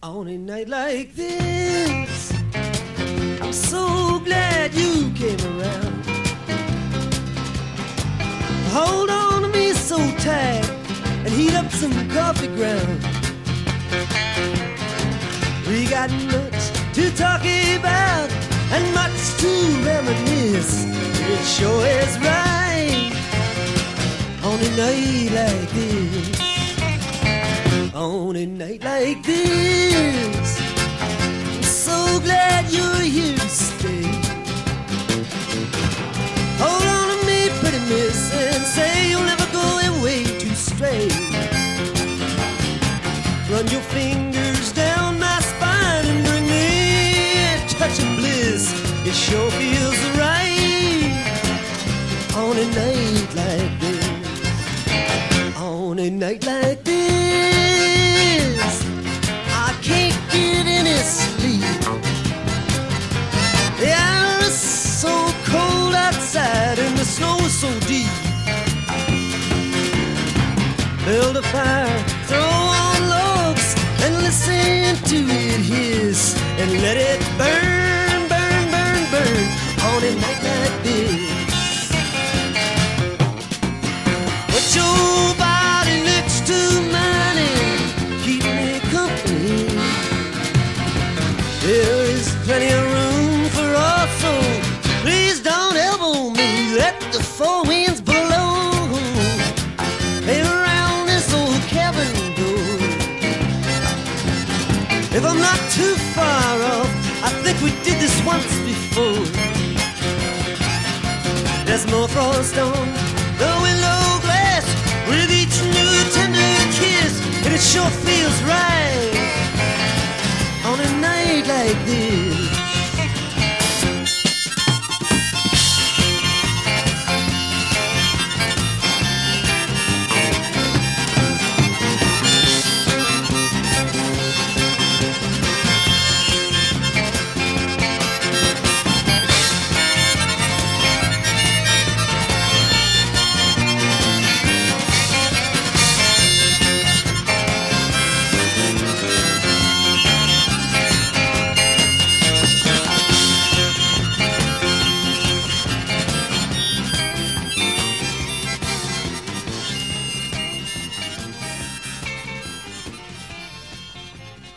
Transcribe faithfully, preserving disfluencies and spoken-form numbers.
On a night like this, I'm so glad you came around. Hold on to me so tight and heat up some coffee ground. We got much to talk about and much to reminisce. It sure is right on a night like this. On a night like this, I'm so glad you're here to stay. Hold on to me, pretty miss, and say you'll never go away to stray. Run your fingers down my spine and bring me a touch of bliss. It sure feels right on a night like this. On a night like this, I can't get any sleep. The air is so cold outside and the snow is so deep. Build a fire, throw on logs, and listen to it hiss, and let it burn, burn, burn, burn on a night like this. Put your body next to mine and keep me company. There is plenty of room for us, so please don't elbow me. Let the four winds blow. Hey, around this old cabin door. If I'm not too far off, I think we did this once before. There's more frost on the window glass with each new tender kiss, and it sure feels right on a night like this.